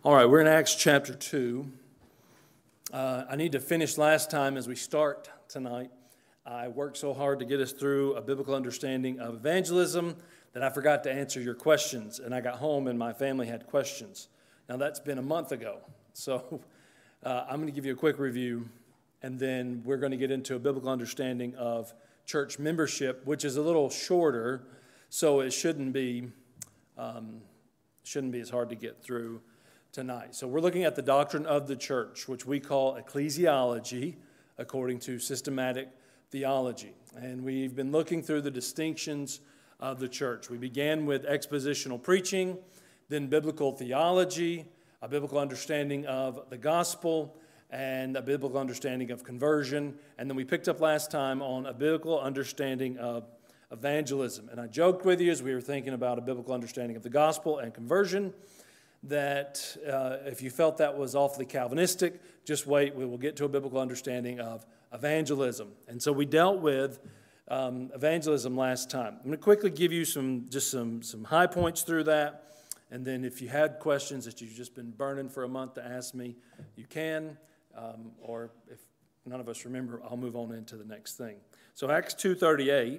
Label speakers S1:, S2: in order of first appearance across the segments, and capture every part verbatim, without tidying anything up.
S1: All right, we're in Acts chapter two. Uh, I need to finish last time as we start tonight. I worked so hard to get us through a biblical understanding of evangelism that I forgot to answer your questions, and I got home and my family had questions. Now, that's been a month ago, so uh, I'm going to give you a quick review, and then we're going to get into a biblical understanding of church membership, which is a little shorter, so it shouldn't be, um, shouldn't be as hard to get through tonight. So we're looking at the doctrine of the church, which we call ecclesiology, according to systematic theology. And we've been looking through the distinctions of the church. We began with expositional preaching, then biblical theology, a biblical understanding of the gospel, and a biblical understanding of conversion. And then we picked up last time on a biblical understanding of evangelism. And I joked with you as we were thinking about a biblical understanding of the gospel and conversion that uh, if you felt that was awfully Calvinistic, just wait, we will get to a biblical understanding of evangelism. And so we dealt with um, evangelism last time. I'm going to quickly give you some just some, some high points through that, and then if you had questions that you've just been burning for a month to ask me, you can, um, or if none of us remember, I'll move on into the next thing. So Acts two thirty-eight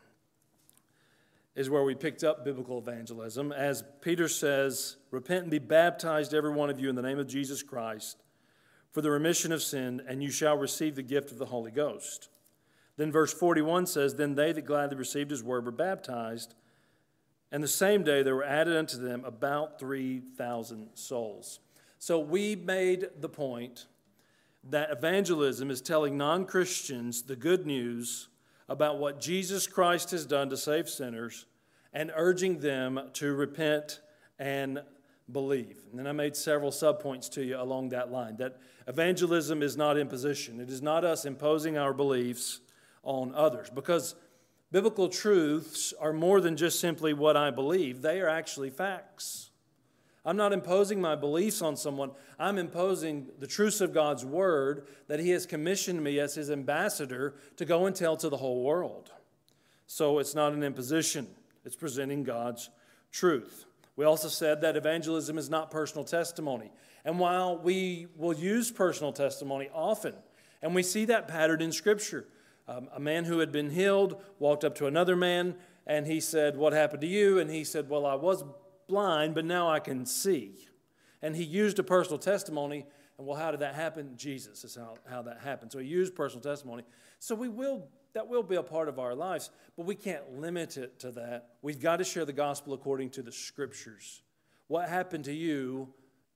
S1: is where we picked up biblical evangelism. As Peter says, repent and be baptized, every one of you, in the name of Jesus Christ, for the remission of sin, and you shall receive the gift of the Holy Ghost. Then verse forty-one says, then they that gladly received his word were baptized, and the same day there were added unto them about three thousand souls. So we made the point that evangelism is telling non-Christians the good news about what Jesus Christ has done to save sinners and urging them to repent and believe. And then I made several subpoints to you along that line, that evangelism is not imposition. It is not us imposing our beliefs on others, because biblical truths are more than just simply what I believe. They are actually facts. I'm not imposing my beliefs on someone. I'm imposing the truths of God's word that he has commissioned me as his ambassador to go and tell to the whole world. So it's not an imposition. It's presenting God's truth. We also said that evangelism is not personal testimony. And while we will use personal testimony often, and we see that pattern in Scripture, um, a man who had been healed walked up to another man, and he said, what happened to you? And he said, well, I was blind, but now I can see. And he used a personal testimony. And well, how did that happen? Jesus is how, how that happened. So he used personal testimony. So we will, that will be a part of our lives, but we can't limit it to that. We've got to share the gospel according to the Scriptures. What happened to you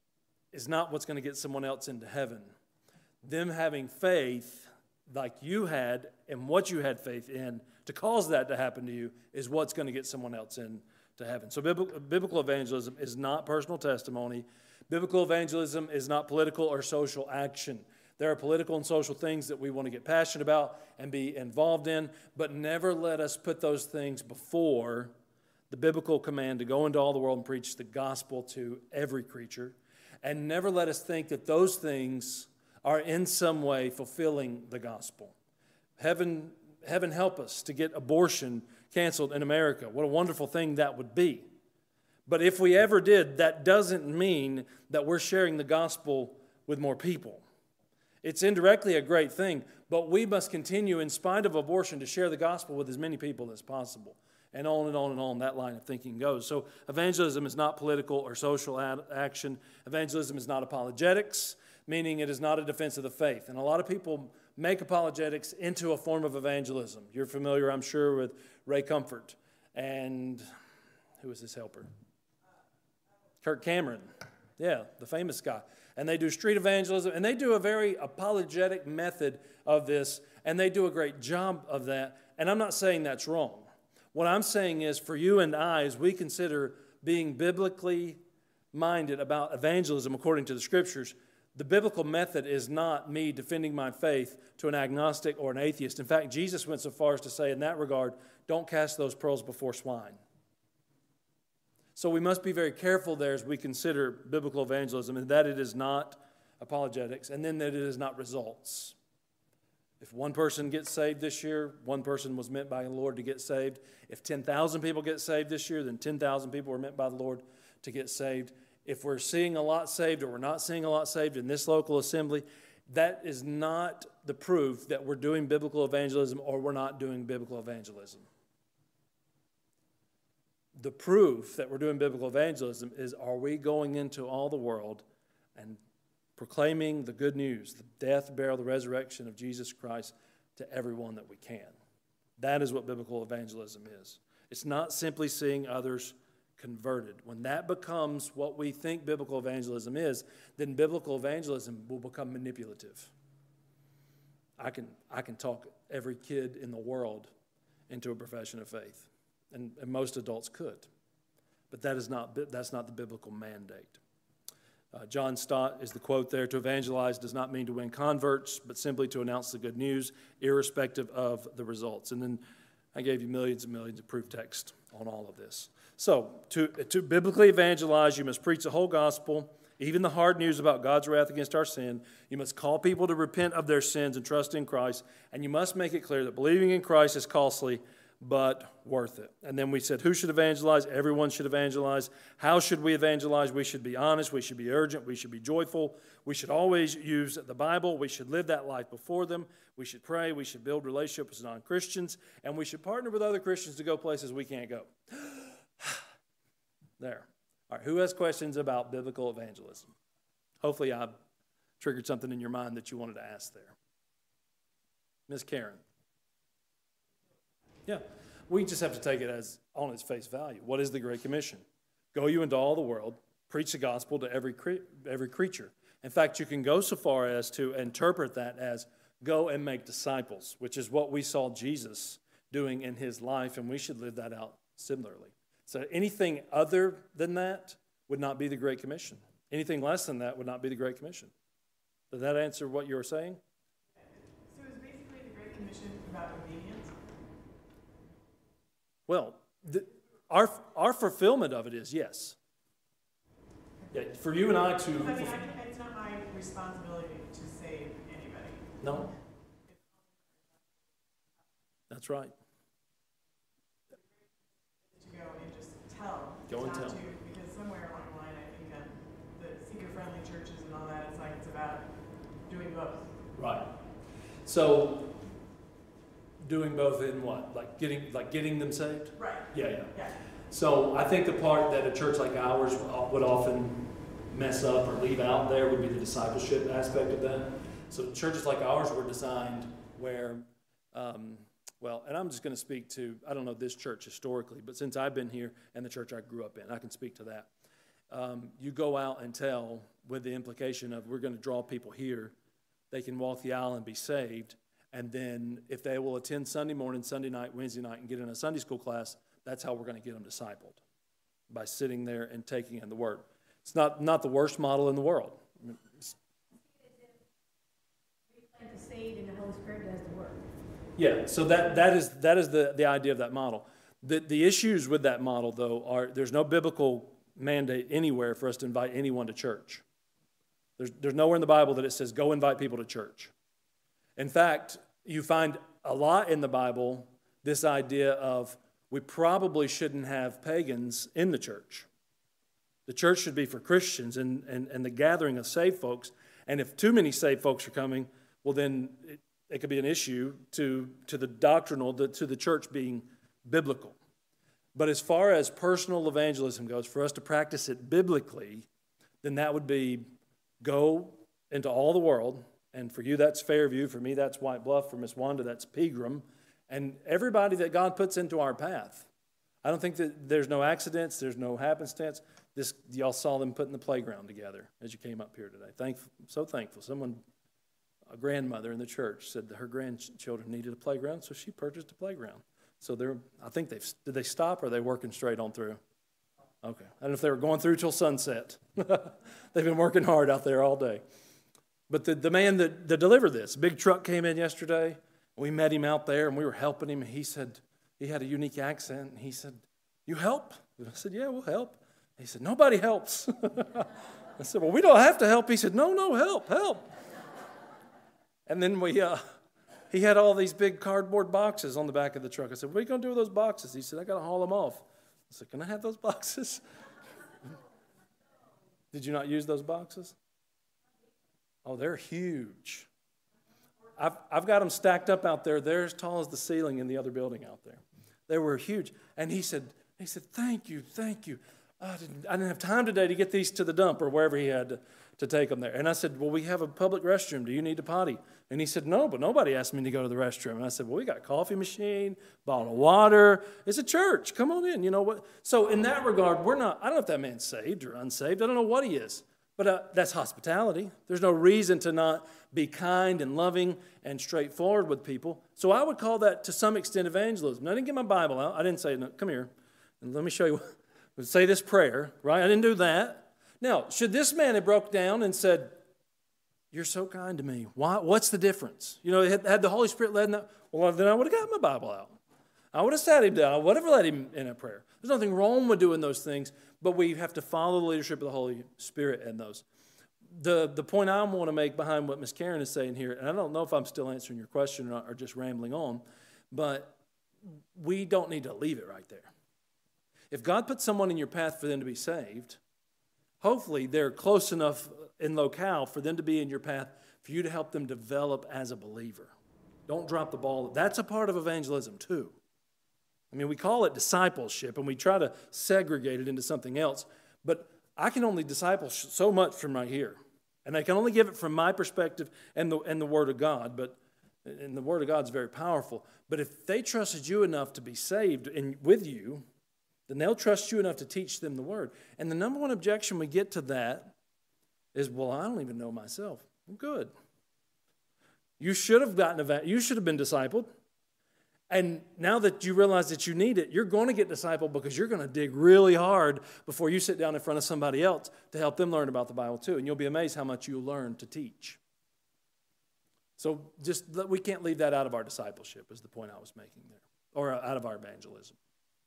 S1: is not what's going to get someone else into heaven. Them having faith like you had and what you had faith in to cause that to happen to you is what's going to get someone else in to heaven. So biblical evangelism is not personal testimony. Biblical evangelism is not political or social action. There are political and social things that we want to get passionate about and be involved in, but never let us put those things before the biblical command to go into all the world and preach the gospel to every creature, and never let us think that those things are in some way fulfilling the gospel. Heaven, heaven help us to get abortion canceled in America. What a wonderful thing that would be. But if we ever did, that doesn't mean that we're sharing the gospel with more people. It's indirectly a great thing, but we must continue, in spite of abortion, to share the gospel with as many people as possible. And on and on and on that line of thinking goes. So evangelism is not political or social ad- action. Evangelism is not apologetics, meaning it is not a defense of the faith. And a lot of people make apologetics into a form of evangelism. You're familiar, I'm sure, with Ray Comfort. And who was his helper? Kirk Cameron. Yeah, the famous guy. And they do street evangelism, and they do a very apologetic method of this, and they do a great job of that. And I'm not saying that's wrong. What I'm saying is, for you and I, as we consider being biblically minded about evangelism according to the Scriptures, the biblical method is not me defending my faith to an agnostic or an atheist. In fact, Jesus went so far as to say in that regard, don't cast those pearls before swine. So we must be very careful there as we consider biblical evangelism, and that it is not apologetics, and then that it is not results. If one person gets saved this year, one person was meant by the Lord to get saved. If ten thousand people get saved this year, then ten thousand people were meant by the Lord to get saved. if we're seeing a lot saved or we're not seeing a lot saved in this local assembly, that is not the proof that we're doing biblical evangelism or we're not doing biblical evangelism. The proof that we're doing biblical evangelism is, are we going into all the world and proclaiming the good news, the death, burial, the resurrection of Jesus Christ to everyone that we can. That is what biblical evangelism is. It's not simply seeing others converted. When that becomes what we think biblical evangelism is, then biblical evangelism will become manipulative. I can, I can talk every kid in the world into a profession of faith, and, and most adults could. But that is not, that's not the biblical mandate. Uh, John Stott is the quote there, to evangelize does not mean to win converts, but simply to announce the good news, irrespective of the results. And then I gave you millions and millions of proof text on all of this. So, to, to biblically evangelize, you must preach the whole gospel, even the hard news about God's wrath against our sin. You must call people to repent of their sins and trust in Christ. And you must make it clear that believing in Christ is costly, but worth it. And then we said, who should evangelize? Everyone should evangelize. How should we evangelize? We should be honest. We should be urgent. We should be joyful. We should always use the Bible. We should live that life before them. We should pray. We should build relationships with non-Christians. And we should partner with other Christians to go places we can't go. There. All right, who has questions about biblical evangelism? Hopefully I've triggered something in your mind that you wanted to ask there. Miz Karen. Yeah, we just have to take it as on its face value. What is the Great Commission? Go you into all the world, preach the gospel to every cre- every creature. In fact, you can go so far as to interpret that as go and make disciples, which is what we saw Jesus doing in his life, and we should live that out similarly. So anything other than that would not be the Great Commission. Anything less than that would not be the Great Commission. Does that answer what you were saying?
S2: So is basically the Great Commission about obedience?
S1: Well, the, our our fulfillment of it is yes. Yeah, for you and I to...
S2: I mean, I, it's not my responsibility to save anybody.
S1: No. That's right.
S2: To go and just tell.
S1: Go and
S2: not
S1: tell.
S2: To, because somewhere along the line, I think um, the seeker-friendly churches and all that, it's like it's about doing both.
S1: Right. So, doing both in what? Like getting like getting them saved?
S2: Right.
S1: Yeah, yeah.
S2: Yeah.
S1: So I think the part that a church like ours would often mess up or leave out there would be the discipleship aspect of that. So churches like ours were designed where, um, well, and I'm just going to speak to, I don't know this church historically, but since I've been here and the church I grew up in, I can speak to that. Um, you go out and tell with the implication of we're going to draw people here, they can walk the aisle and be saved. And then if they will attend Sunday morning, Sunday night, Wednesday night, and get in a Sunday school class, that's how we're going to get them discipled, by sitting there and taking in the Word. It's not, not the worst model in the world. It's,
S3: we plant the seed and the Holy Spirit does the work.
S1: yeah, so that, that is, that is the, the idea of that model. The, the issues with that model, though, are there's no biblical mandate anywhere for us to invite anyone to church. There's, there's nowhere in the Bible that it says, go invite people to church. In fact, you find a lot in the Bible this idea of we probably shouldn't have pagans in the church. The church should be for Christians and, and, and the gathering of saved folks. And if too many saved folks are coming, well, then it, it could be an issue to, to the doctrinal, to, to the church being biblical. But as far as personal evangelism goes, for us to practice it biblically, then that would be go into all the world. And for you, that's Fairview. For me, that's White Bluff. For Miss Wanda, that's Pegram. And everybody that God puts into our path. I don't think that there's no accidents. There's no happenstance. This, y'all saw them putting the playground together as you came up here today. Thankful, so thankful. Someone, a grandmother in the church, said that her grandchildren needed a playground, so she purchased a playground. So they're, I think they've, did they stop or are they working straight on through? Okay. I don't know if they were going through till sunset. They've been working hard out there all day. But the, the man that, that delivered this, big truck came in yesterday. We met him out there, and we were helping him. He said, he had a unique accent, and he said, you help? I said, yeah, we'll help. He said, nobody helps. I said, well, we don't have to help. He said, no, no, help, help. And then we, uh, he had all these big cardboard boxes on the back of the truck. I said, what are you going to do with those boxes? He said, I got to haul them off. I said, can I have those boxes? Did you not use those boxes? Oh, they're huge. I've, I've got them stacked up out there. They're as tall as the ceiling in the other building out there. They were huge. And he said, he said, thank you, thank you. I didn't, I didn't have time today to get these to the dump or wherever he had to, to take them there. And I said, well, we have a public restroom. Do you need to potty? And he said, no, but nobody asked me to go to the restroom. And I said, well, we got a coffee machine, bottle of water. It's a church. Come on in. You know what? So in that regard, we're not, I don't know if that man's saved or unsaved. I don't know what he is. But uh, that's hospitality. There's no reason to not be kind and loving and straightforward with people. So I would call that to some extent evangelism. Now, I didn't get my Bible out. I didn't say, no, come here, and let me show you. Say this prayer, right? I didn't do that. Now, should this man have broke down and said, you're so kind to me. Why? What's the difference? You know, had, had the Holy Spirit led him that, well, then I would have got my Bible out. I would have sat him down. I would have led him in a prayer. There's nothing wrong with doing those things, but we have to follow the leadership of the Holy Spirit in those. The, the point I want to make behind what Miss Karen is saying here, and I don't know if I'm still answering your question or, not, or just rambling on, but we don't need to leave it right there. If God put someone in your path for them to be saved, hopefully they're close enough in locale for them to be in your path for you to help them develop as a believer. Don't drop the ball. That's a part of evangelism too. I mean, we call it discipleship, and we try to segregate it into something else, but I can only disciple so much from right here, and I can only give it from my perspective and the, and the Word of God, but and the Word of God is very powerful. But if they trusted you enough to be saved in, with you, then they'll trust you enough to teach them the Word. And the number one objection we get to that is, well, I don't even know myself. Well, good. You should have gotten a, you should have been discipled. And now that you realize that you need it, you're going to get discipled because you're going to dig really hard before you sit down in front of somebody else to help them learn about the Bible too. And you'll be amazed how much you'll learn to teach. So just we can't leave that out of our discipleship is the point I was making there, or out of our evangelism.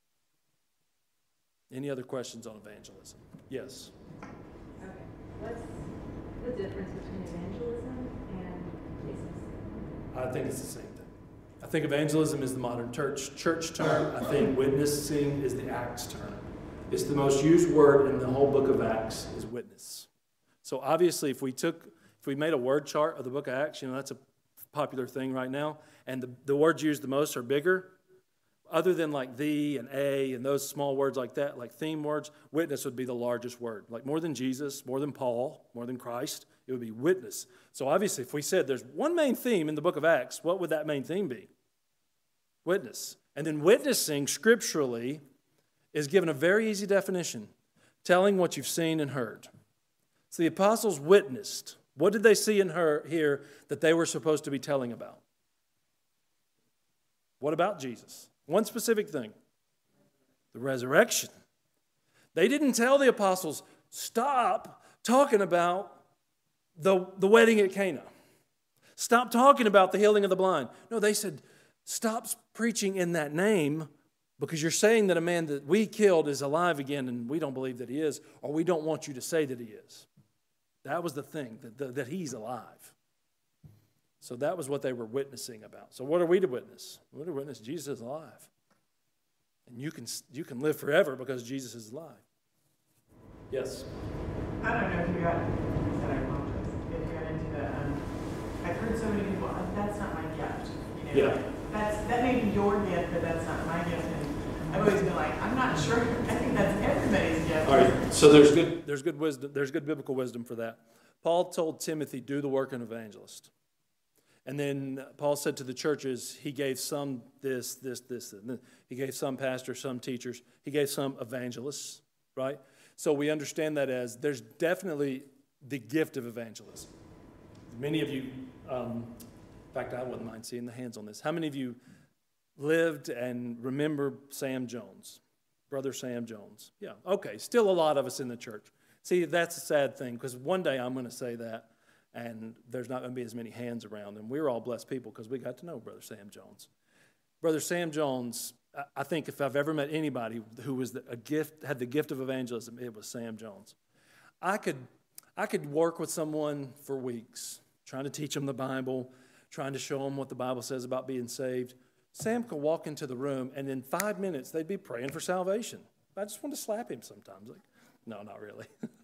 S1: Any other questions on evangelism? Yes.
S3: Okay. What's the difference between evangelism and Jesus?
S1: I think it's the same thing. I think evangelism is the modern church church term. I think witnessing is the Acts term. It's the most used word in the whole book of Acts is witness. So obviously, if we took, if we made a word chart of the book of Acts, you know, that's a popular thing right now, and the, the words used the most are bigger. Other than like the and a and those small words like that, like theme words, witness would be the largest word. Like more than Jesus, more than Paul, more than Christ, it would be witness. So obviously, if we said there's one main theme in the book of Acts, what would that main theme be? Witness. And then witnessing scripturally is given a very easy definition, telling what you've seen and heard. So the apostles witnessed. What did they see and hear that they were supposed to be telling about? What about Jesus? One specific thing, the resurrection. They didn't tell the apostles, stop talking about the, the wedding at Cana. Stop talking about the healing of the blind. No, they said, stop preaching in that name because you're saying that a man that we killed is alive again and we don't believe that he is, or we don't want you to say that he is. That was the thing, that, that, that he's alive. So that was what they were witnessing about. So what are we to witness? We're to witness Jesus is alive. And you can, you can live forever because Jesus is alive. Yes?
S2: I don't know if you got, I said I apologize, if you got into the, um, I've heard so many people, oh, that's not my gift. You know,
S1: Yeah.
S2: like, that's, that may be your gift, but that's not my gift. And I've always been like, I'm not sure. I think that's everybody's gift.
S1: All right, so there's good, there's good wisdom, there's good biblical wisdom for that. Paul told Timothy, do the work of an evangelist. And then Paul said to the churches, he gave some this, this, this, and he gave some pastors, some teachers, he gave some evangelists, right? So we understand that as there's definitely the gift of evangelism. Many of you, um, in fact, I wouldn't mind seeing the hands on this. How many of you lived and remember Sam Jones, Brother Sam Jones? Yeah, okay, still a lot of us in the church. See, that's a sad thing because one day I'm going to say that. And there's not going to be as many hands around. And we were all blessed people because we got to know Brother Sam Jones. Brother Sam Jones, I think if I've ever met anybody who was a gift, had the gift of evangelism, it was Sam Jones. I could, I could work with someone for weeks, trying to teach them the Bible, trying to show them what the Bible says about being saved. Sam could walk into the room, and in five minutes, they'd be praying for salvation. I just want to slap him sometimes. Like, no, not really.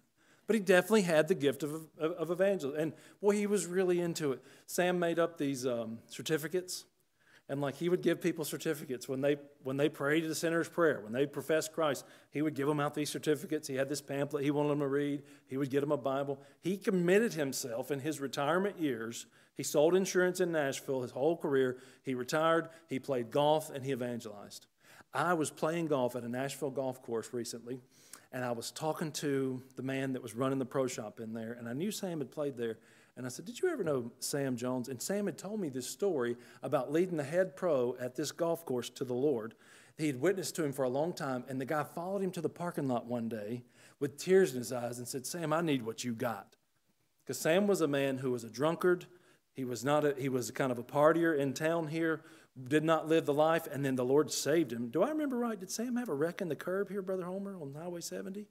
S1: But he definitely had the gift of, of, of evangelism. And, boy, he was really into it. Sam made up these um, certificates. And, like, he would give people certificates when they when they prayed the sinner's prayer, when they professed Christ. He would give them out these certificates. He had this pamphlet he wanted them to read. He would get them a Bible. He committed himself in his retirement years. He sold insurance in Nashville his whole career. He retired. He played golf, and he evangelized. I was playing golf at a Nashville golf course recently, and I was talking to the man that was running the pro shop in there, and I knew Sam had played there. And I said, did you ever know Sam Jones? And Sam had told me this story about leading the head pro at this golf course to the Lord. He had witnessed to him for a long time, and the guy followed him to the parking lot one day with tears in his eyes and said, Sam, I need what you got. Because Sam was a man who was a drunkard. He was not a, he was kind of a partier in town here, did not live the life, and then the Lord saved him. Do I remember right? Did Sam have a wreck in the curb here, Brother Homer, on Highway seventy?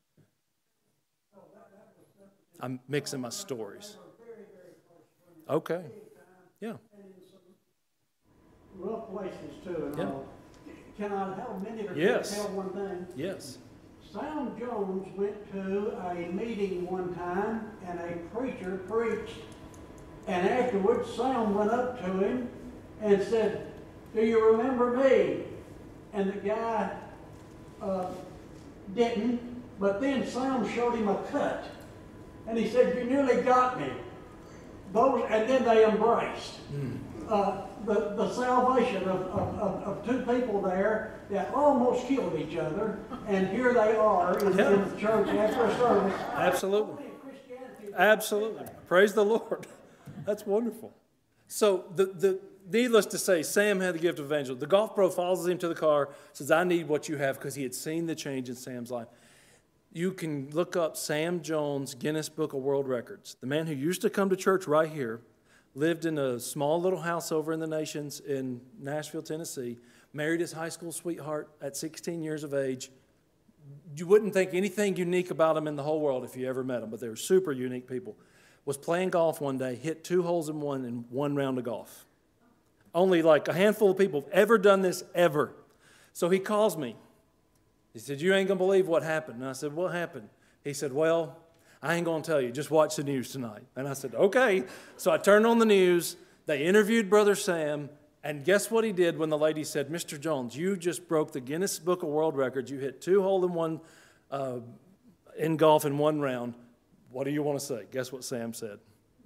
S1: I'm mixing my stories. Okay. Yeah.
S4: Rough places too. And
S1: Yeah.
S4: all. Can I have a minute or
S1: Yes.
S4: two to tell one thing?
S1: Yes.
S4: Sam Jones went to a meeting one time and a preacher preached. And afterwards, Sam went up to him and said, do you remember me? And the guy uh, didn't, but then Sam showed him a cut. And he said, you nearly got me. Those, and then they embraced. Mm. Uh, the, the salvation of, of, of, of two people there that almost killed each other, and here they are in,
S1: Yeah.
S4: in the church after a service.
S1: Absolutely. Absolutely. Praise the Lord. That's wonderful. So, the, the needless to say, Sam had the gift of evangelism. The golf pro follows him to the car, says, I need what you have, because he had seen the change in Sam's life. You can look up Sam Jones, Guinness Book of World Records. The man who used to come to church right here, lived in a small little house over in the Nations in Nashville, Tennessee, married his high school sweetheart at sixteen years of age. You wouldn't think anything unique about him in the whole world if you ever met him, but they were super unique people. Was playing golf one day, hit two holes in one in one round of golf. Only like a handful of people have ever done this, ever. So he calls me. He said, you ain't going to believe what happened. And I said, what happened? He said, well, I ain't going to tell you. Just watch the news tonight. And I said, okay. So I turned on the news. They interviewed Brother Sam. And guess what he did when the lady said, Mister Jones, you just broke the Guinness Book of World Records. You hit two hole in one uh, in golf in one round. What do you want to say? Guess what Sam said?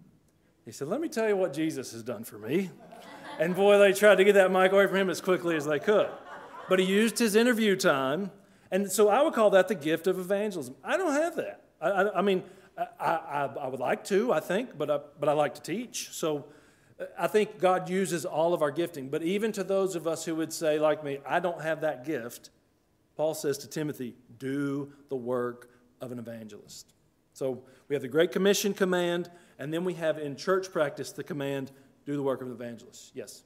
S1: He said, let me tell you what Jesus has done for me. And boy, they tried to get that mic away from him as quickly as they could. But he used his interview time. And so I would call that the gift of evangelism. I don't have that. I, I, I mean, I, I, I would like to, I think, but I, but I like to teach. So I think God uses all of our gifting. But even to those of us who would say, like me, I don't have that gift, Paul says to Timothy, do the work of an evangelist. So we have the Great Commission command, and then we have in church practice the command, do the work of an evangelist. Yes?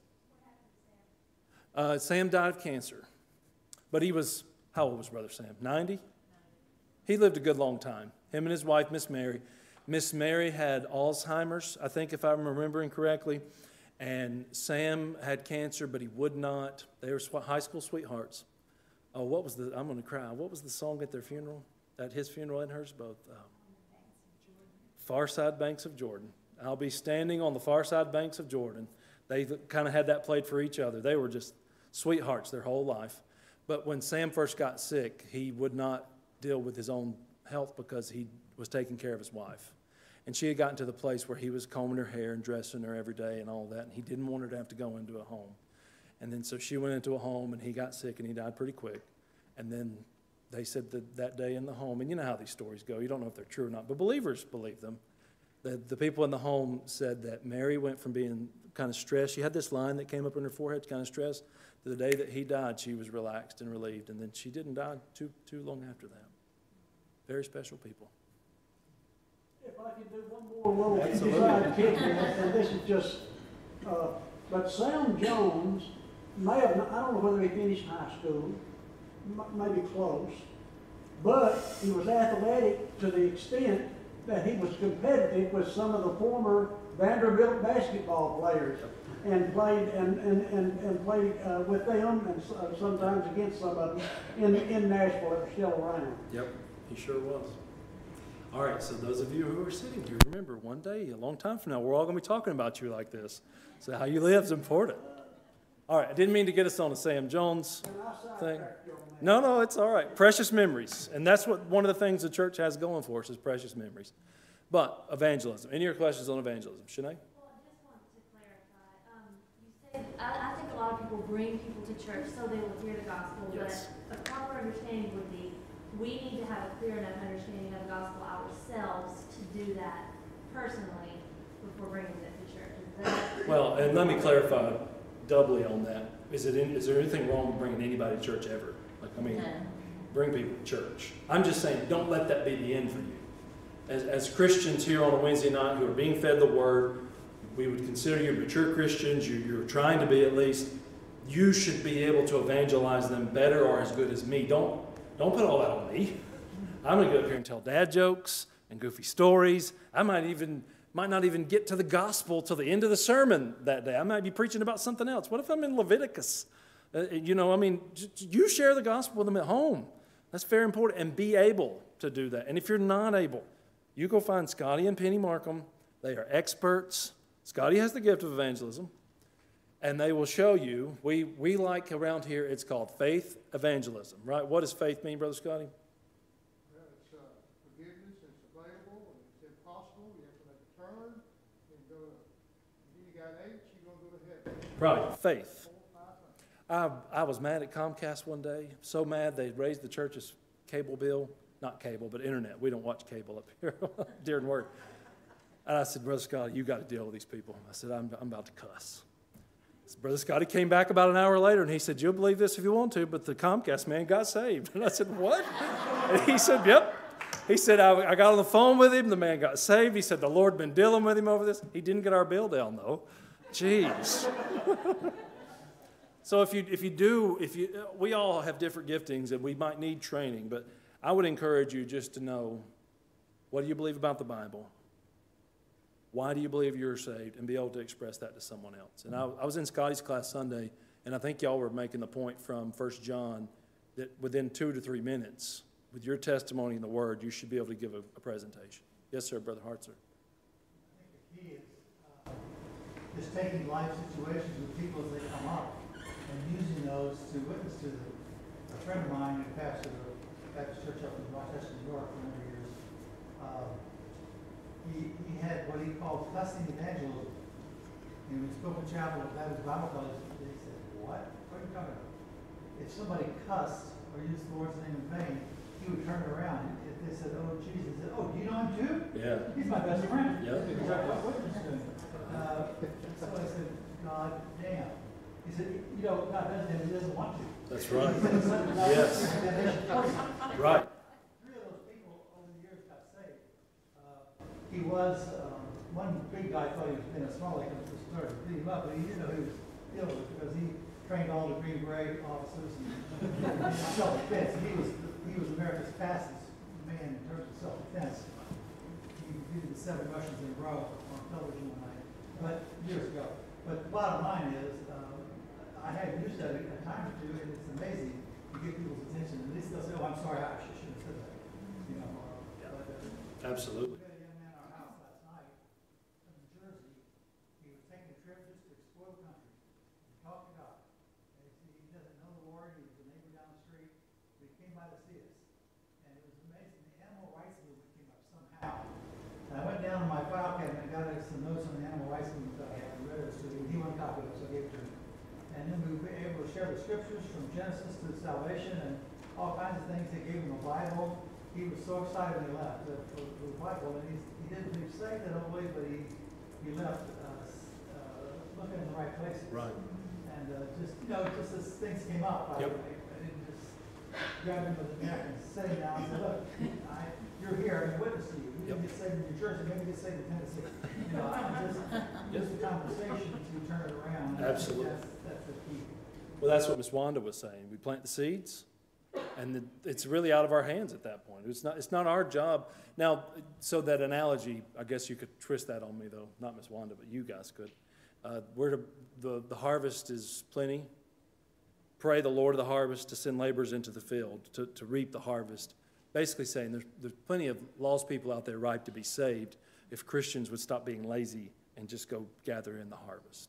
S1: Uh, Sam died of cancer. But he was... How old was Brother Sam? ninety? He lived a good long time. Him and his wife, Miss Mary. Miss Mary had Alzheimer's, I think, if I'm remembering correctly. And Sam had cancer, but he would not. They were high school sweethearts. Oh, what was the, I'm going to cry. What was the song at their funeral? At his funeral and hers both? Um, Far Side Banks of Jordan. I'll be standing on the far side banks of Jordan. They kind of had that played for each other. They were just sweethearts their whole life. But when Sam first got sick, he would not deal with his own health because he was taking care of his wife. And she had gotten to the place where he was combing her hair and dressing her every day and all that, and he didn't want her to have to go into a home. And then so she went into a home, and he got sick, and he died pretty quick. And then they said that that day in the home, and you know how these stories go. You don't know if they're true or not, but believers believe them. The, the people in the home said that Mary went from being kind of stressed. She had this line that came up in her forehead, kind of stressed. To the day that he died, she was relaxed and relieved, and then she didn't die too too long after that. Very special people.
S4: If I could do one more little inside kick, and this is just, uh, but Sam Jones may have, not, I don't know whether he finished high school, m- maybe close, but he was athletic to the extent that he was competitive with some of the former Vanderbilt basketball players. And played and and and, and played uh, with them, and uh, sometimes against some of them in in Nashville that were still around.
S1: Yep, he sure was. All right, so those of you who are sitting here, remember, one day, a long time from now, we're all going to be talking about you like this. So how you live is important. All right, I didn't mean to get us on a Sam Jones thing. No, no, it's all right. Precious memories. And that's what one of the things the church has going for us is precious memories. But evangelism. Any of your questions on evangelism? Shanae?
S5: Well, I just want to clarify. Um, you said, I, I think a lot of people bring people to church so they will hear the gospel,
S1: Yes.
S5: but a proper understanding would be we need to have a clear enough understanding of the gospel ourselves to do that personally before bringing it to church. Is that
S1: Well, and let me clarify doubly on that. Is it in, is there anything wrong with bringing anybody to church ever? Like, I mean, bring people to church. I'm just saying, don't let that be the end for you. As, as Christians here on a Wednesday night who are being fed the Word, we would consider you mature Christians, you, you're trying to be at least, you should be able to evangelize them better or as good as me. Don't, don't put all that on me. I'm going to go up here and tell dad jokes and goofy stories. I might even might not even get to the gospel till the end of the sermon that day. I might be preaching about something else. What if I'm in Leviticus? Uh, you know, I mean, you share the gospel with them at home. That's very important, and be able to do that. And if you're not able, you go find Scotty and Penny Markham. They are experts. Scotty has the gift of evangelism, and they will show you. We, we like around here, it's called faith evangelism, right? What does faith mean, Brother Scotty?
S6: Well, it's uh, forgiveness, it's available, it's impossible. You have to make a turn and go to, you got H, you're going to go to heaven.
S1: Right, faith. I, I was mad at Comcast one day, so mad they raised the church's cable bill. Not cable, but internet. We don't watch cable up here during work. And I said, Brother Scotty, you got to deal with these people. I said, I'm, I'm about to cuss. So Brother Scotty came back about an hour later, and he said, you'll believe this if you want to, but the Comcast man got saved. And I said, what? And he said, yep. He said, I, I got on the phone with him. The man got saved. He said, the Lord been dealing with him over this. He didn't get our bill down, though. Jeez. So if you, if you do, if you, we all have different giftings, and we might need training, but I would encourage you just to know, what do you believe about the Bible? Why do you believe you're saved? And be able to express that to someone else. And I, I was in Scotty's class Sunday, and I think y'all were making the point from First John that within two to three minutes, with your testimony in the Word, you should be able to give a, a presentation. Yes, sir, Brother Hartzer.
S7: I think the key is uh, just taking life situations with people as they come up and using those to witness to them. A friend of mine, a pastor of the Baptist Church up in Rochester, New York, for a number of years, um, he, he had what he called cussing evangelism. And when he spoke in chapel at his Bible college, they said, what? What are you talking about? If somebody cussed or used the Lord's name in vain, he would turn it around. If they said, oh, Jesus, he said, oh, do you know him too?
S1: Yeah.
S7: He's my best friend.
S1: Yeah.
S7: What witness to him? Uh, so I said, God damn. He said, you know, God doesn't have, he doesn't want to.
S1: That's right.
S7: Yes.
S1: Right.
S7: Three of those people over the years got saved. Uh, he was, um, one big guy thought he was being a small like him, so started to beat him up, but he didn't know who he was dealing with because he trained all the Green Beret officers and self-defense. He was, he was America's fastest man in terms of self-defense. He defeated the seven Russians in a row on television one night, but years ago. But the bottom line is, um, I had used that a time or two, and it's amazing. You get people's attention, and at least they'll say, "Oh, I'm sorry, I should have said that." You know. Uh,
S1: Yeah.
S7: but, uh,
S1: Absolutely.
S7: We had a young man in our house last night from New Jersey. He was taking a trip just to explore the country. He talked to God. And he, he doesn't know the Lord. He was a neighbor down the street. But he came by to see us, and it was amazing. The animal rights movement came up somehow. And I went down to my file cabinet and got some notes on the animal rights movement that I had and read it to him. He wanted a copy of it, so I gave it to him. And then we were able to share the scriptures from Genesis to salvation and all kinds of things. They gave him a Bible. He was so excited when he left uh, for, for the Bible. And he, he didn't believe saved, I don't believe, but he, he left uh, uh, looking in the right places.
S1: Right.
S7: And uh, just, you know, just as things came up, I,
S1: Yep.
S7: I, I didn't just grab him with the neck and sit him down and say, look, I, you're here, I'm a witness to you. You
S1: Yep.
S7: didn't get saved in New Jersey, maybe get saved in Tennessee. You know, I just, just a conversation to turn it around.
S1: Absolutely.
S7: That's, that's the key.
S1: Well, that's what Miss Wanda was saying. We plant the seeds, and the, it's really out of our hands at that point. It's not, it's not our job. Now, so that analogy, I guess you could twist that on me, though. Not Miss Wanda, but you guys could. Uh, we're to, the, the harvest is plenty. Pray the Lord of the harvest to send laborers into the field, to, to reap the harvest. basically saying there's, there's plenty of lost people out there ripe to be saved if Christians would stop being lazy and just go gather in the harvest.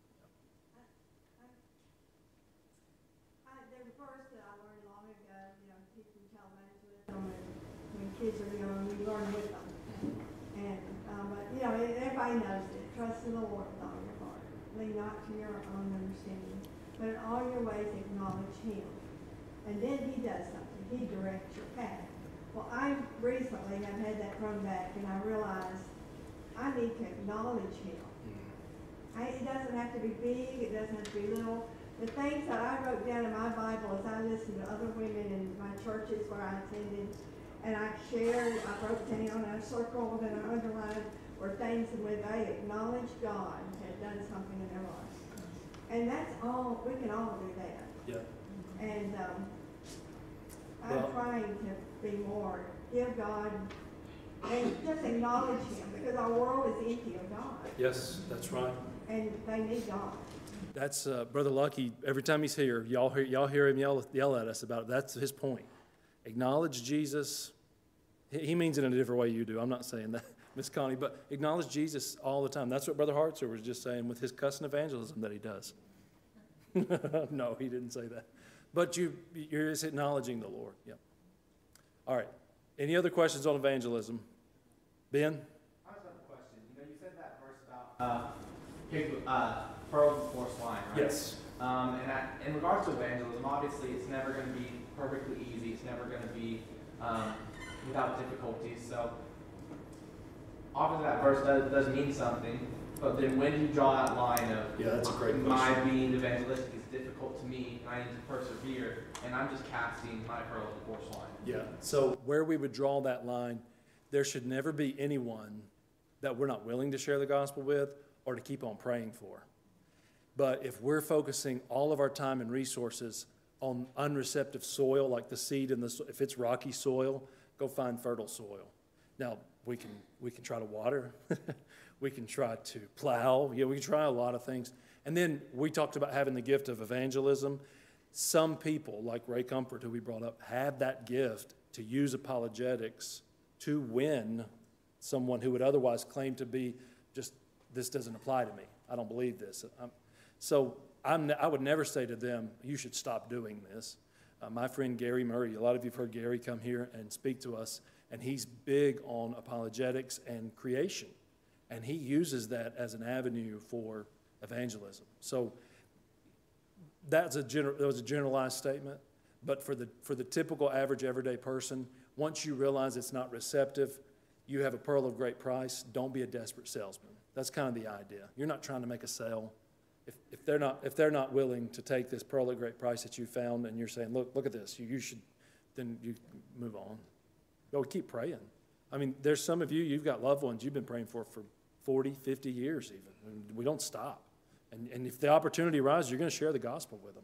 S8: I, the verse that I learned long ago, you know, teaching child evangelism, when, when kids are young, we learn with them. And, um, but, you know, everybody knows it. Trust in the Lord with all your heart. Lean not to your own understanding, but in all your ways acknowledge Him. And then He does something. He directs your path. Well, I recently have had that thrown back, and I realized I need to acknowledge Him. I, it doesn't have to be big. It doesn't have to be little. The things that I wrote down in my Bible as I listened to other women in my churches where I attended, and I shared, I wrote down, I circled, and I underlined, were things in which they acknowledged God had done something in their life. And that's all, we can all do that.
S1: Yeah.
S8: And um, I'm
S1: Well-
S8: trying to be more, give God, and just acknowledge Him, because our world is empty of God,
S1: Yes, that's right.
S8: and they need God.
S1: That's uh, Brother Lucky. Every time he's here, y'all hear, y'all hear him yell, yell at us about it. That's his point. Acknowledge Jesus. He, he means it in a different way you do. I'm not saying that, Miss Connie, but acknowledge Jesus all the time. That's what Brother Hartzer was just saying with his cussing evangelism that he does. No, he didn't say that. But you, you're just acknowledging the Lord. Yep. All right. Any other questions on evangelism? Ben?
S9: I just have a question. You know, you said that verse about uh, pig, uh, pearls before swine, right?
S1: Yes.
S9: Um, and I, in regards to evangelism, obviously it's never going to be perfectly easy. It's never going to be um, without difficulties. So obviously that verse does, does mean something. But then when do you draw that line of
S1: Yeah, that's a great
S9: my
S1: question.
S9: being evangelistic is difficult to me, and I need to persevere, and I'm just casting my pearls before swine?
S1: Yeah. So where we would draw that line, there should never be anyone that we're not willing to share the gospel with or to keep on praying for. But if we're focusing all of our time and resources on unreceptive soil, like the seed in the, so- if it's rocky soil, go find fertile soil. Now, we can, we can try to water. We can try to plow. Yeah, we can try a lot of things. And then we talked about having the gift of evangelism. Some people, like Ray Comfort, who we brought up, have that gift to use apologetics to win someone who would otherwise claim to be just, this doesn't apply to me. I don't believe this. I'm, so I'm, I would never say to them, you should stop doing this. Uh, my friend Gary Murray, a lot of you have heard Gary come here and speak to us, and he's big on apologetics and creation. And he uses that as an avenue for evangelism. So that's a gener- that was a generalized statement, but for the, for the typical average everyday person, once you realize it's not receptive, you have a pearl of great price, don't be a desperate salesman. That's kind of the idea. You're not trying to make a sale. If, if, they're not, if they're not willing to take this pearl of great price that you found and you're saying, look, look at this, you, you should, then you move on. Go keep praying. I mean, there's some of you, you've got loved ones you've been praying for for forty, fifty years even. And we don't stop. And, and if the opportunity arises, you're going to share the gospel with them.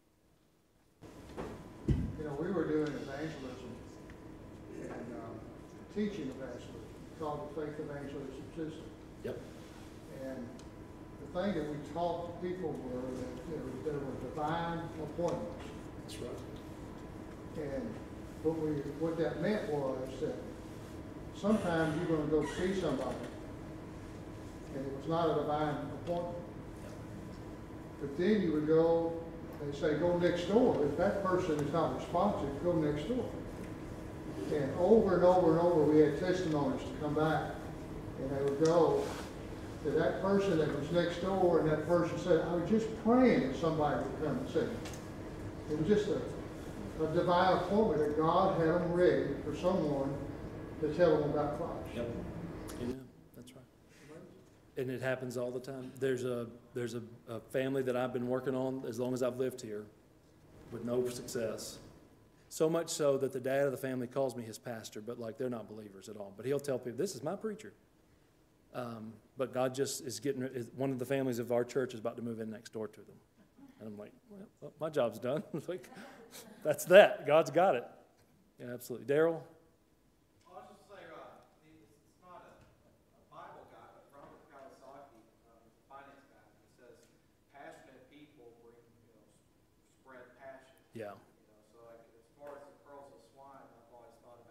S6: You know, we were doing evangelism and um, teaching evangelism, called the Faith Evangelism System.
S1: Yep.
S6: And the thing that we taught people were that, you know, there were divine appointments.
S1: That's right.
S6: And what we, what that meant was that sometimes you're going to go see somebody, and it was not a divine appointment. But then you would go, they say, go next door. If that person is not responsive, go next door. And over and over and over, we had testimonies to come back, and they would go to that person that was next door, and that person said, I was just praying that somebody would come and see me. It was just a, a divine appointment that God had them ready for someone to tell them about Christ.
S1: Yep. Yeah, that's right. And it happens all the time. There's a there's a, a family that I've been working on as long as I've lived here with no success. So much so that the dad of the family calls me his pastor, but like they're not believers at all. But he'll tell people, this is my preacher. Um, but God just is getting, is, one of the families of our church is about to move in next door to them. And I'm like, well, my job's done. Like, that's that. God's got it. Yeah, absolutely. Daryl?
S10: I'll just say, uh, it's not a, a Bible guy, but Robert Kawasaki, uh, the finance guy, he says, passionate people bring, you know, spread passion.
S1: Yeah.
S10: You know, so like, as far as the pearls of swine, I've always thought of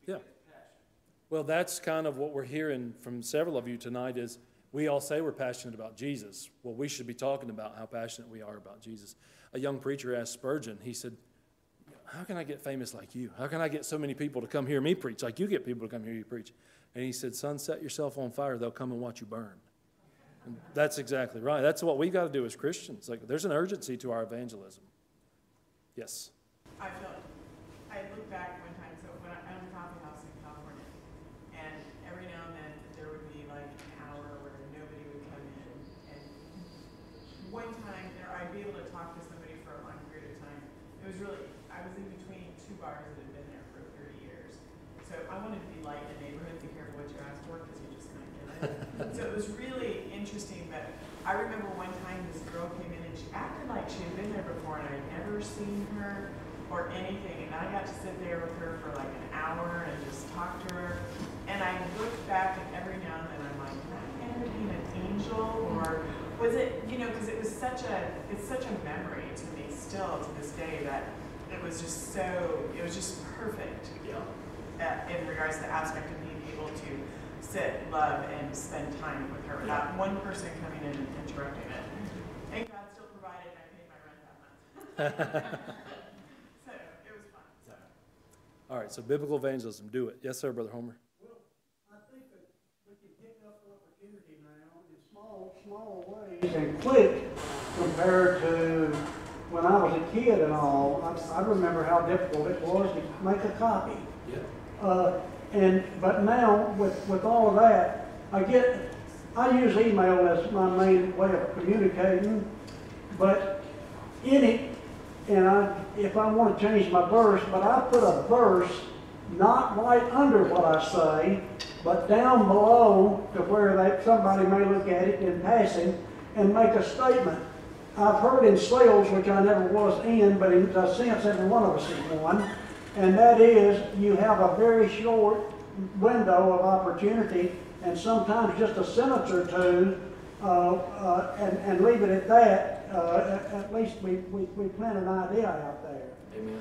S1: Yeah. Well, that's kind of what we're hearing from several of you tonight is we all say we're passionate about Jesus. Well, we should be talking about how passionate we are about Jesus. A young preacher asked Spurgeon, he said, how can I get famous like you? How can I get so many people to come hear me preach like you get people to come hear you preach? And he said, son, set yourself on fire. They'll come and watch you burn. And that's exactly right. That's what we've got to do as Christians. Like, there's an urgency to our evangelism. Yes?
S2: I feel, I look back one time, so when I I owned a coffee house in California, and every now and then there would be like an hour where nobody would come in, and one time there I'd be able to talk to somebody for a long period of time. It was really, I was in between two bars that had been there for thirty years. So I wanted to be light in the neighborhood, be careful what you ask for, because you just can't get it. So it was really interesting, but I remember one time this girl came in and she acted like she had been there before and I'd never seen her or anything, and I got to sit there with her for like an hour and just talk to her, and I looked back and every now and then I'm like, did I end up being an angel, or was it, you know, because it was such a, it's such a memory to me still to this day that it was just so, it was just perfect, you know, uh, in regards to the aspect of being able to sit, love, and spend time with her without one person coming in and interrupting it. And God still provided, and I paid my rent that month. So it was fun. So.
S1: All right, so biblical evangelism, do it. Yes, sir, Brother Homer.
S4: Well, I think that we can pick up opportunity now in small, small ways and quick compared to when I was a kid and all. I, I remember how difficult it was to make a copy.
S1: Yeah.
S4: Uh, and but now with, with all of that, I get I use email as my main way of communicating, but in it, and I if I want to change my verse, but I put a verse not right under what I say, but down below to where they, somebody may look at it in passing and make a statement. I've heard in sales, which I never was in, but in a sense every one of us is one, and that is you have a very short window of opportunity, and sometimes just a sentence or two, uh, uh, and, and leave it at that. Uh, at, at least we, we, we plant an idea out there.
S1: Amen.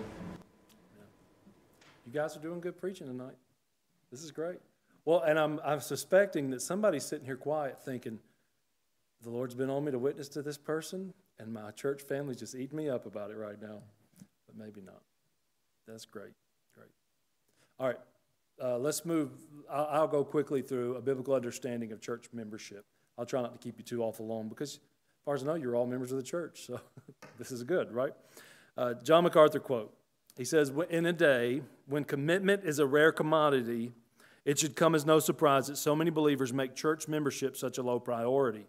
S1: You guys are doing good preaching tonight. This is great. Well, and I'm, I'm suspecting that somebody's sitting here quiet thinking, the Lord's been on me to witness to this person, and my church family's just eating me up about it right now. But maybe not. That's great. Great. All right. Uh, let's move. I'll, I'll go quickly through a biblical understanding of church membership. I'll try not to keep you too awful long because, as far as I know, you're all members of the church. So this is good, right? Uh, John MacArthur quote. He says, in a day when commitment is a rare commodity, it should come as no surprise that so many believers make church membership such a low priority.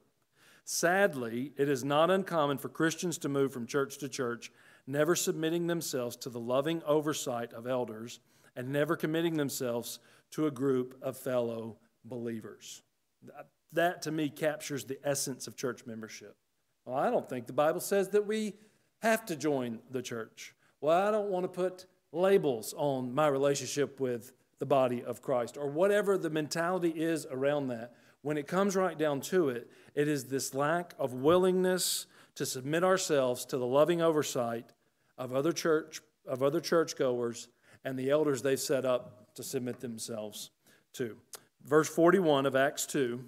S1: Sadly, it is not uncommon for Christians to move from church to church, never submitting themselves to the loving oversight of elders and never committing themselves to a group of fellow believers. That, to me, captures the essence of church membership. Well, I don't think the Bible says that we have to join the church. Well, I don't want to put labels on my relationship with the body of Christ, or whatever the mentality is around that. When it comes right down to it, it is this lack of willingness to submit ourselves to the loving oversight of other church of other churchgoers and the elders they've set up to submit themselves to. Verse forty-one of Acts two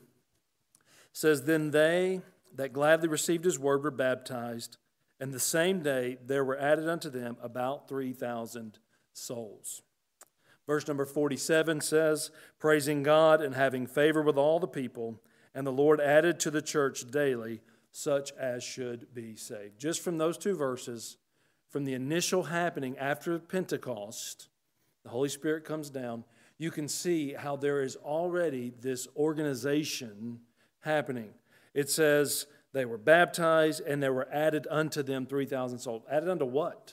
S1: says, Then they that gladly received his word were baptized, and the same day there were added unto them about three thousand souls. Verse number forty-seven says, Praising God and having favor with all the people, and the Lord added to the church daily such as should be saved. Just from those two verses, from the initial happening after Pentecost, the Holy Spirit comes down, you can see how there is already this organization happening. It says they were baptized and there were added unto them three thousand souls. Added unto what?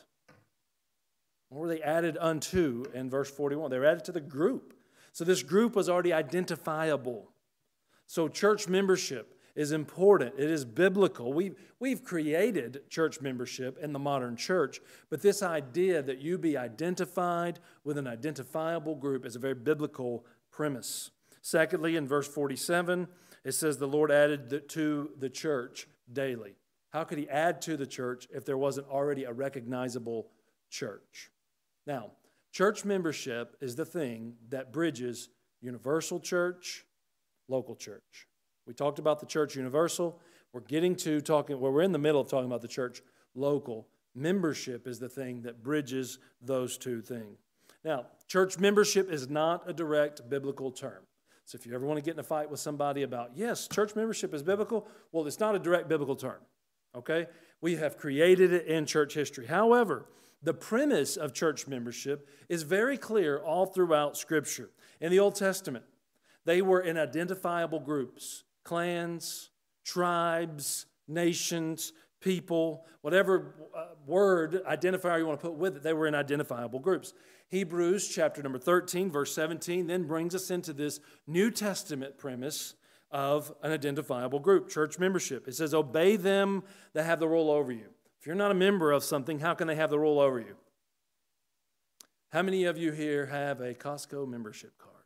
S1: What were they added unto in verse forty-one? They were added to the group. So this group was already identifiable. So church membership is important. It is biblical. We've, we've created church membership in the modern church, but this idea that you be identified with an identifiable group is a very biblical premise. Secondly, in verse forty-seven, it says the Lord added the, to the church daily. How could he add to the church if there wasn't already a recognizable church? Now, Church membership is the thing that bridges universal church, local church. We talked about the church universal. We're getting to talking, well, we're in the middle of talking about the church local. Membership is the thing that bridges those two things. Now, church membership is not a direct biblical term. So if you ever want to get in a fight with somebody about, yes, church membership is biblical, well, it's not a direct biblical term, okay? We have created it in church history. However, the premise of church membership is very clear all throughout Scripture. In the Old Testament, they were in identifiable groups, clans, tribes, nations, people, whatever uh, word, identifier you want to put with it, they were in identifiable groups. Hebrews chapter number thirteen, verse seventeen, then brings us into this New Testament premise of an identifiable group, church membership. It says, obey them that have the rule over you. If you're not a member of something, how can they have the rule over you? How many of you here have a Costco membership card?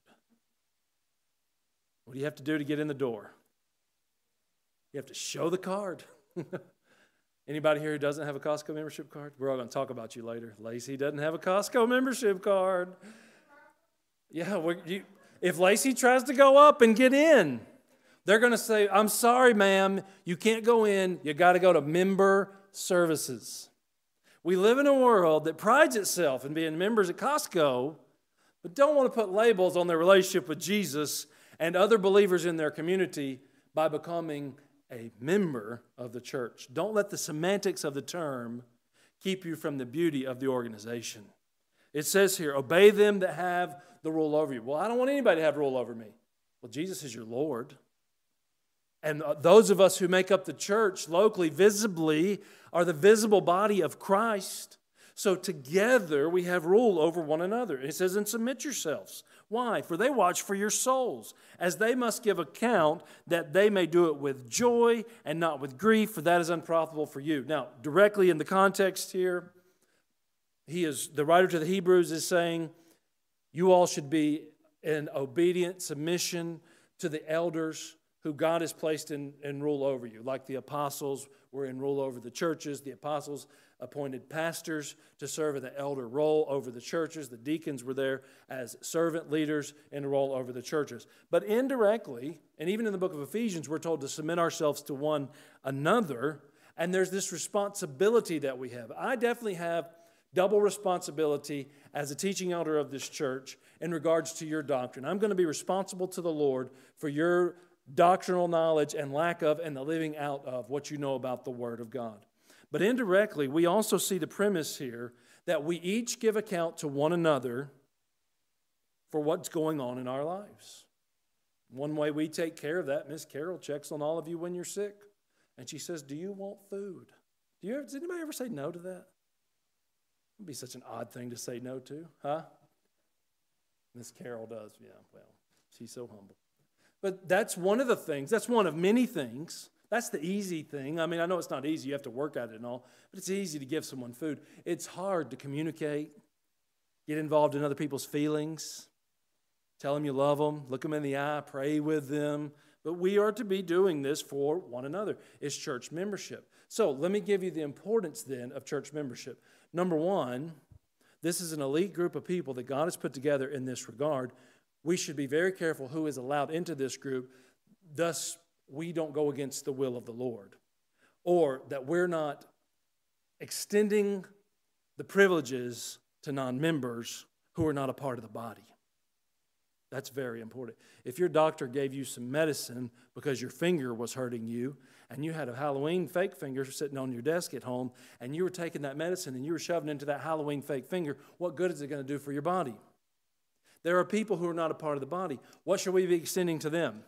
S1: What do you have to do to get in the door? You have to show the card. Anybody here who doesn't have a Costco membership card? We're all going to talk about you later. Lacey doesn't have a Costco membership card. Yeah, well, you, if Lacey tries to go up and get in, they're going to say, I'm sorry, ma'am, you can't go in. You got to go to member services. We live in a world that prides itself in being members at Costco, but don't want to put labels on their relationship with Jesus and other believers in their community by becoming a member of the church. Don't let the semantics of the term keep you from the beauty of the organization. It says here, obey them that have the rule over you. Well, I don't want anybody to have rule over me. Well, Jesus is your Lord. And those of us who make up the church locally, visibly, are the visible body of Christ. So together we have rule over one another. It says, and submit yourselves. Why? For they watch for your souls, as they must give account that they may do it with joy and not with grief, for that is unprofitable for you. Now, directly in the context here, he is the writer to the Hebrews is saying, you all should be in obedient submission to the elders who God has placed in, in rule over you. Like the apostles were in rule over the churches, the apostles appointed pastors to serve in the elder role over the churches. The deacons were there as servant leaders in a role over the churches. But indirectly, and even in the book of Ephesians, we're told to submit ourselves to one another. And there's this responsibility that we have. I definitely have double responsibility as a teaching elder of this church in regards to your doctrine. I'm going to be responsible to the Lord for your doctrinal knowledge and lack of and the living out of what you know about the Word of God. But indirectly, we also see the premise here that we each give account to one another for what's going on in our lives. One way we take care of that, Miss Carol checks on all of you when you're sick. And she says, do you want food? Do you ever, does anybody ever say no to that? It would be such an odd thing to say no to, huh? Miss Carol does, yeah, well, she's so humble. But that's one of the things, that's one of many things. That's the easy thing. I mean, I know it's not easy. You have to work at it and all. But it's easy to give someone food. It's hard to communicate, get involved in other people's feelings, tell them you love them, look them in the eye, pray with them. But we are to be doing this for one another. It's church membership. So let me give you the importance then of church membership. Number one, this is an elite group of people that God has put together in this regard. We should be very careful who is allowed into this group. Thus, we don't go against the will of the Lord, or that we're not extending the privileges to non-members who are not a part of the body. That's very important. If your doctor gave you some medicine because your finger was hurting you, and you had a Halloween fake finger sitting on your desk at home, and you were taking that medicine and you were shoving into that Halloween fake finger, what good is it going to do for your body? There are people who are not a part of the body. What should we be extending to them?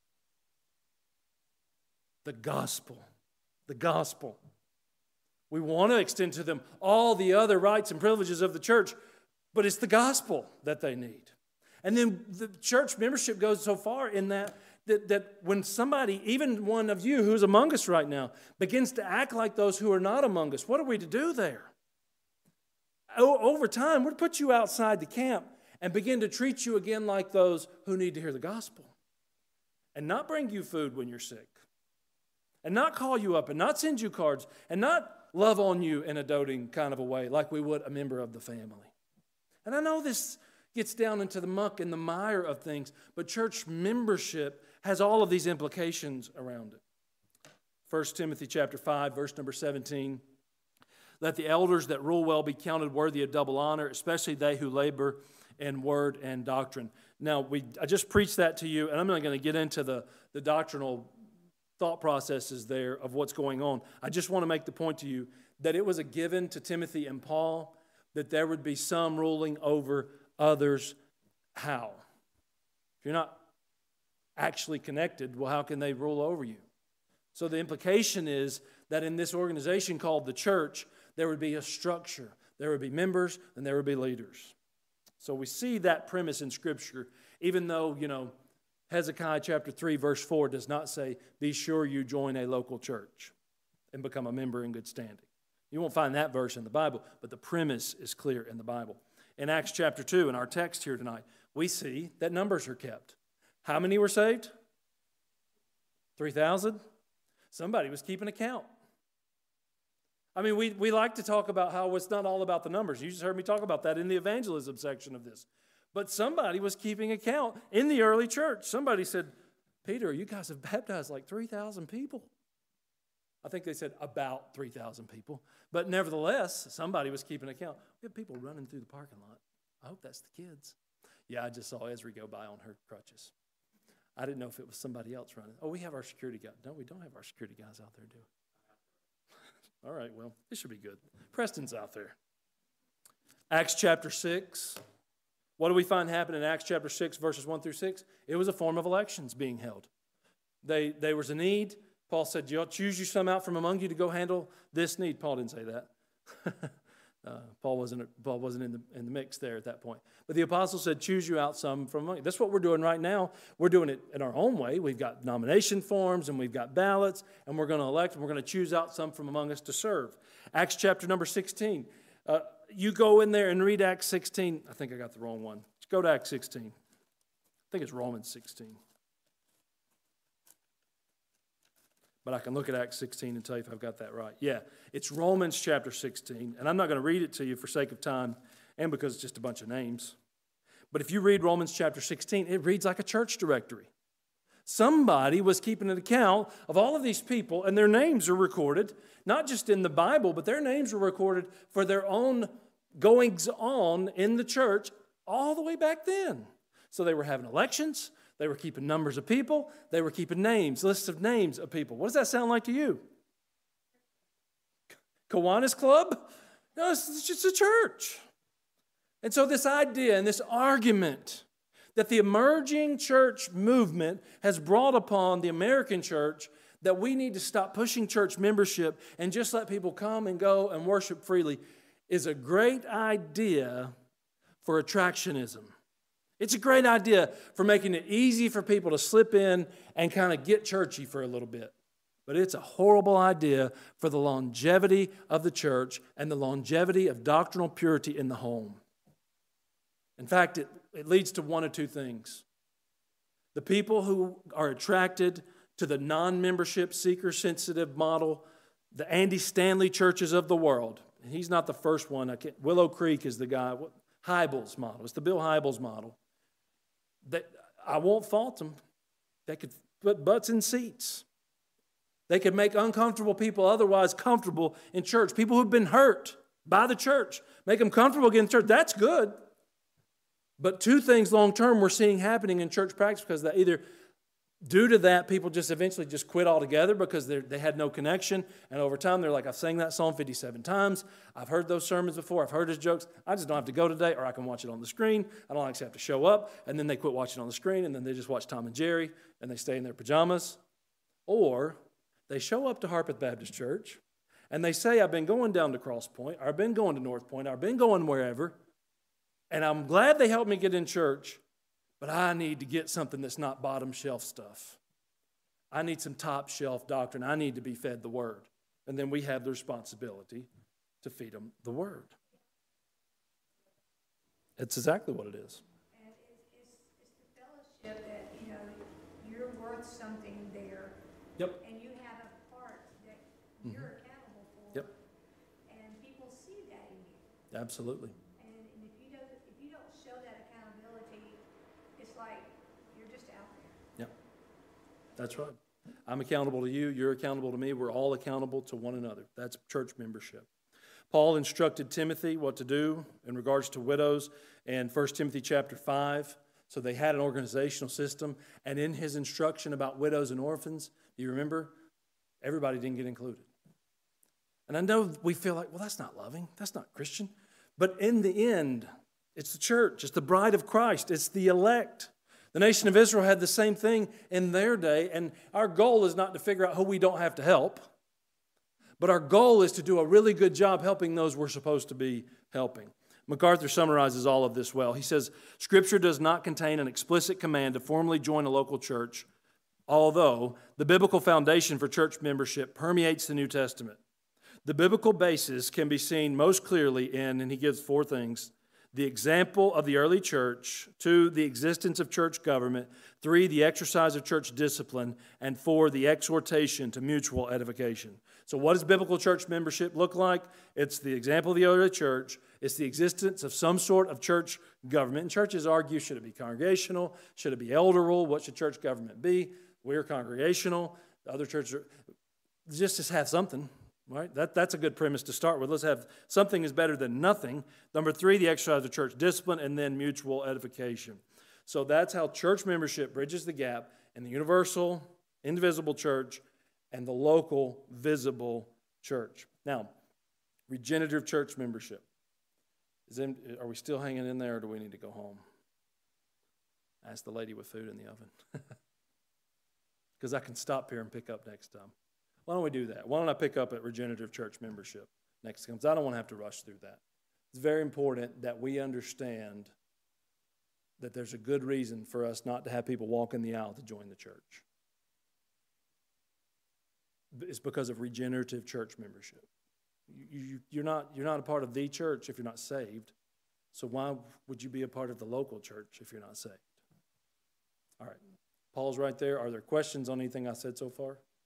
S1: The gospel. The gospel. We want to extend to them all the other rights and privileges of the church, but it's the gospel that they need. And then the church membership goes so far in that, that, that when somebody, even one of you who's among us right now, begins to act like those who are not among us, what are we to do there? O- over time, we're to put you outside the camp and begin to treat you again like those who need to hear the gospel. And not bring you food when you're sick. And not call you up and not send you cards and not love on you in a doting kind of a way like we would a member of the family. And I know this gets down into the muck and the mire of things, but church membership has all of these implications around it. First Timothy chapter five, verse number seventeen. Let the elders that rule well be counted worthy of double honor, especially they who labor in word and doctrine. Now, we I just preached that to you, and I'm not going to get into the, the doctrinal thought processes there of what's going on. I just want to make the point to you that it was a given to Timothy and Paul that there would be some ruling over others. How? If you're not actually connected, well, how can they rule over you? So the implication is that in this organization called the church, there would be a structure. There would be members and there would be leaders. So we see that premise in Scripture, even though, you know, Hezekiah chapter three, verse four does not say, be sure you join a local church and become a member in good standing. You won't find that verse in the Bible, but the premise is clear in the Bible. In Acts chapter two, in our text here tonight, we see that numbers are kept. How many were saved? three thousand? Somebody was keeping account. I mean, we, we like to talk about how it's not all about the numbers. You just heard me talk about that in the evangelism section of this. But somebody was keeping account in the early church. Somebody said, Peter, you guys have baptized like three thousand people. I think they said about three thousand people. But nevertheless, somebody was keeping account. We have people running through the parking lot. I hope that's the kids. Yeah, I just saw Ezra go by on her crutches. I didn't know if it was somebody else running. Oh, we have our security guy. No, we don't have our security guys out there, do we? All right, well, this should be good. Preston's out there. Acts chapter six. What do we find happen in Acts chapter six, verses one through six? It was a form of elections being held. They, there was a need. Paul said, you'll choose you some out from among you to go handle this need. Paul didn't say that. uh, Paul wasn't, Paul wasn't in the, in the mix there at that point. But the apostle said, choose you out some from among you. That's what we're doing right now. We're doing it in our own way. We've got nomination forms and we've got ballots, and we're going to elect, and we're going to choose out some from among us to serve. Acts chapter number sixteen. Uh, you go in there and read Acts sixteen. I think I got the wrong one. Let's go to Acts sixteen. I think it's Romans sixteen. But I can look at Acts sixteen and tell you if I've got that right. Yeah, it's Romans chapter sixteen. And I'm not going to read it to you for sake of time and because it's just a bunch of names. But if you read Romans chapter sixteen, it reads like a church directory. Somebody was keeping an account of all of these people, and their names are recorded, not just in the Bible, but their names were recorded for their own goings on in the church all the way back then. So they were having elections. They were keeping numbers of people. They were keeping names, lists of names of people. What does that sound like to you? Kiwanis Club? No, it's just a church. And so this idea and this argument that the emerging church movement has brought upon the American church, that we need to stop pushing church membership and just let people come and go and worship freely, is a great idea for attractionism. It's a great idea for making it easy for people to slip in and kind of get churchy for a little bit. But it's a horrible idea for the longevity of the church and the longevity of doctrinal purity in the home. In fact, it, it leads to one of two things. The people who are attracted to the non-membership, seeker-sensitive model, the Andy Stanley churches of the world, and he's not the first one. I can't, Willow Creek is the guy, Hybels model. It's the Bill Hybels model. That I won't fault them. They could put butts in seats. They could make uncomfortable people otherwise comfortable in church. People who've been hurt by the church, make them comfortable again in church. That's good. But two things long term we're seeing happening in church practice, because that either due to that, people just eventually just quit altogether because they had no connection. And over time, they're like, I've sang that song fifty-seven times. I've heard those sermons before. I've heard his jokes. I just don't have to go today, or I can watch it on the screen. I don't actually have to show up. And then they quit watching on the screen, and then they just watch Tom and Jerry, and they stay in their pajamas. Or they show up to Harpeth Baptist Church, and they say, I've been going down to Cross Point, or I've been going to North Point, or I've been going wherever, and I'm glad they helped me get in church, but I need to get something that's not bottom shelf stuff. I need some top shelf doctrine. I need to be fed the Word. And then we have the responsibility to feed them the Word. It's exactly what it is.
S11: And it's, it's, it's the fellowship that, you know, you're worth something there.
S1: Yep.
S11: And you have a part that
S1: Mm-hmm.
S11: you're accountable for.
S1: Yep.
S11: And people see that in you.
S1: Absolutely.
S11: And, and if you don't, if you like, you're just out there.
S1: Yep, that's right. I'm accountable to you. You're accountable to me. We're all accountable to one another. That's church membership. Paul instructed Timothy what to do in regards to widows in First Timothy chapter five. So they had an organizational system. And in his instruction about widows and orphans, do you remember? Everybody didn't get included. And I know we feel like, well, that's not loving. That's not Christian. But in the end, it's the church. It's the bride of Christ. It's the elect. The nation of Israel had the same thing in their day. And our goal is not to figure out who we don't have to help. But our goal is to do a really good job helping those we're supposed to be helping. MacArthur summarizes all of this well. He says, Scripture does not contain an explicit command to formally join a local church, although the biblical foundation for church membership permeates the New Testament. The biblical basis can be seen most clearly in, and he gives four things, the example of the early church, two, the existence of church government, three, the exercise of church discipline, and four, the exhortation to mutual edification. So what does biblical church membership look like? It's the example of the early church. It's the existence of some sort of church government. And churches argue, should it be congregational? Should it be elder rule? What should church government be? We're congregational. The other churches are, just, just have something. Right? That, that's a good premise to start with. Let's have something is better than nothing. Number three, the exercise of church discipline, and then mutual edification. So that's how church membership bridges the gap in the universal, indivisible church and the local, visible church. Now, regenerative church membership. Is in, are we still hanging in there, or do we need to go home? Ask the lady with food in the oven. Because I can stop here and pick up next time. Why don't we do that? Why don't I pick up at regenerative church membership next time? Because I don't want to have to rush through that. It's very important that we understand that there's a good reason for us not to have people walk in the aisle to join the church. It's because of regenerative church membership. You, you, you're not, you're not a part of the church if you're not saved. So why would you be a part of the local church if you're not saved? All right. Paul's right there. Are there questions on anything I said so far?